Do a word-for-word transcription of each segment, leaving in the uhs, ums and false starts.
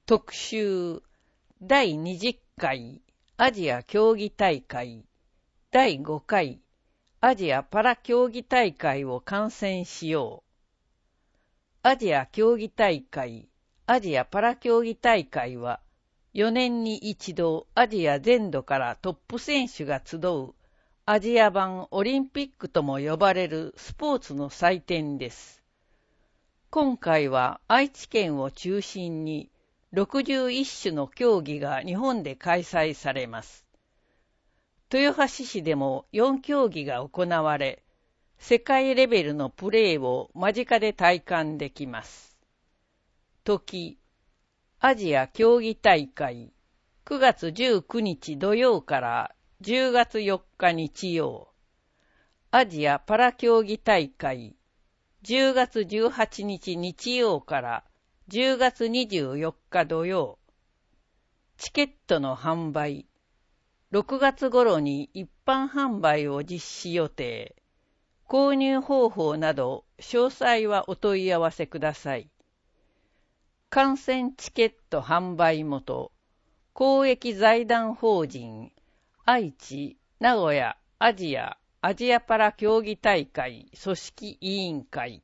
特集だいにじゅっかいアジア競技大会だいごかいアジアパラ競技大会を観戦しよう。アジア競技大会、アジアパラ競技大会はよねんに一度アジア全土からトップ選手が集うアジア版オリンピックとも呼ばれるスポーツの祭典です。今回は愛知県を中心にろくじゅういち種の競技が日本で開催されます。豊橋市でもよん競技が行われ、世界レベルのプレーを間近で体感できます。時、アジア競技大会、くがつじゅうくにち土曜からじゅうがつよっか日曜。アジアパラ競技大会、じゅうがつじゅうはちにち日曜からじゅうがつにじゅうよっか土曜。チケットの販売、ろくがつ頃に一般販売を実施予定。購入方法など詳細はお問い合わせください。観戦チケット販売元、公益財団法人愛知、名古屋、アジア、アジアパラ競技大会組織委員会。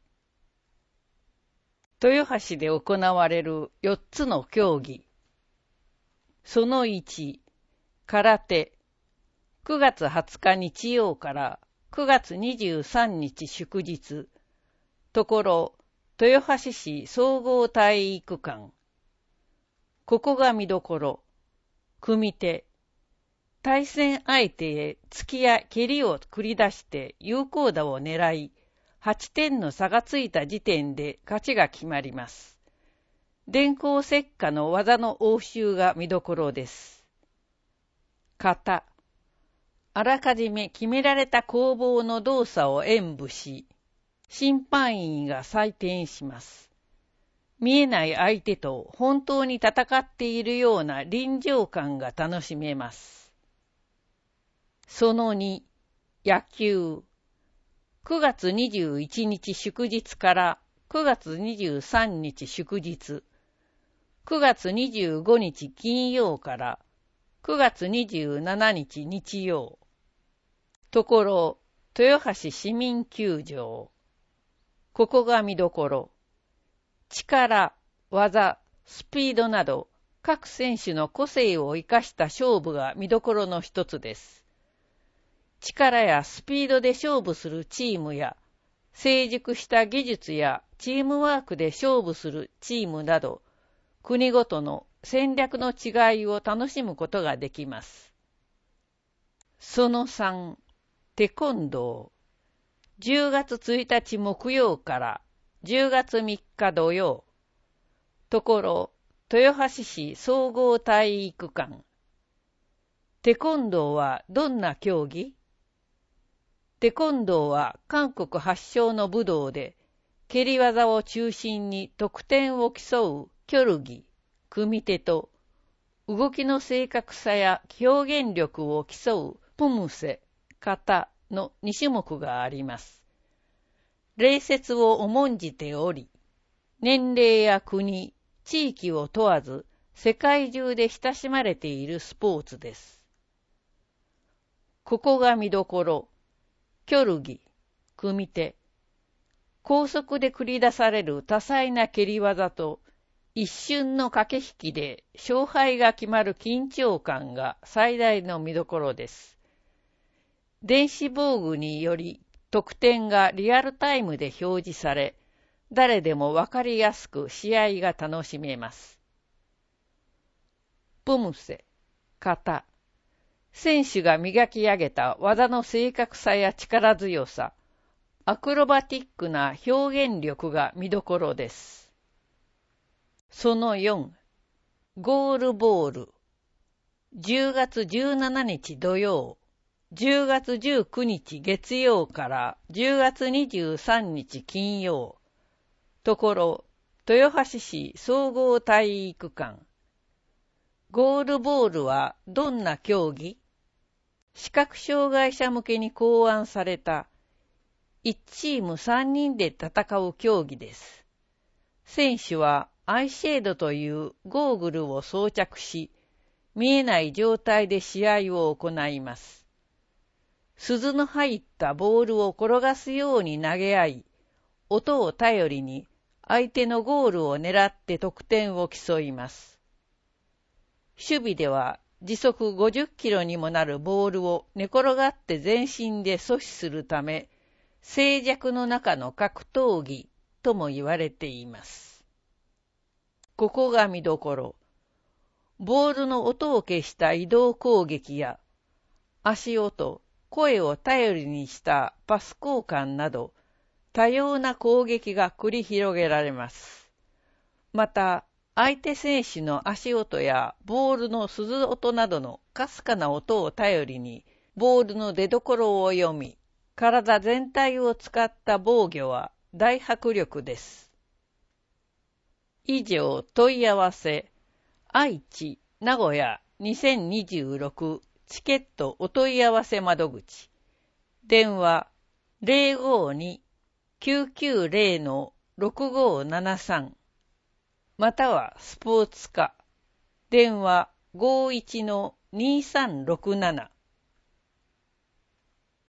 豊橋で行われるよっつの競技。そのいち、空手。くがつはつか日曜からくがつにじゅうさんにち祝日。ところ、豊橋市総合体育館。ここが見どころ。組手。対戦相手へ突きや蹴りを繰り出して有効打を狙い、はちてんの差がついた時点で勝ちが決まります。電光石火の技の応酬が見どころです。形。あらかじめ決められた攻防の動作を演武し、審判員が採点します。見えない相手と本当に戦っているような臨場感が楽しめます。そのに、野球。くがつにじゅういちにち祝日からくがつにじゅうさんにち祝日。くがつにじゅうごにち金曜からくがつにじゅうしちにち日曜。ところ、豊橋市民球場。ここが見どころ。力、技、スピードなど、各選手の個性を生かした勝負が見どころの一つです。力やスピードで勝負するチームや、成熟した技術やチームワークで勝負するチームなど、国ごとの戦略の違いを楽しむことができます。そのさん、テコンドー。じゅうがつついたち木曜からじゅうがつみっか土曜。ところ、豊橋市総合体育館。テコンドーはどんな競技？テコンドーは韓国発祥の武道で、蹴り技を中心に得点を競う競技、組手と、動きの正確さや表現力を競うプムセ、形のにしゅもくがあります。礼節を重んじており、年齢や国、地域を問わず世界中で親しまれているスポーツです。ここが見どころ。競技、組手。高速で繰り出される多彩な蹴り技と一瞬の駆け引きで勝敗が決まる緊張感が最大の見どころです。電子防具により得点がリアルタイムで表示され、誰でもわかりやすく試合が楽しめます。プムセ、形。選手が磨き上げた技の正確さや力強さ、アクロバティックな表現力が見どころです。そのよん、ゴールボール。じゅうがつじゅうしちにち土曜、じゅうがつじゅうくにち月曜からじゅうがつにじゅうさんにち金曜。ところ、豊橋市総合体育館。ゴールボールはどんな競技？視覚障害者向けに考案されたいちチームさんにんで戦う競技です。選手はアイシェードというゴーグルを装着し、見えない状態で試合を行います。鈴の入ったボールを転がすように投げ合い、音を頼りに相手のゴールを狙って得点を競います。守備では時速ごじゅっキロにもなるボールを寝転がって全身で阻止するため、静寂の中の格闘技とも言われています。ここが見どころ。ボールの音を消した移動攻撃や、足音、声を頼りにしたパス交換など、多様な攻撃が繰り広げられます。また、相手選手の足音やボールの鈴音などのかすかな音を頼りに、ボールの出所を読み、体全体を使った防御は大迫力です。以上、問い合わせ。愛知、名古屋にせんにじゅうろくチケットお問い合わせ窓口。電話 ゼロごに きゅうきゅうゼロ ろくごななさん またはスポーツ課。電話 ごいち にさんろくなな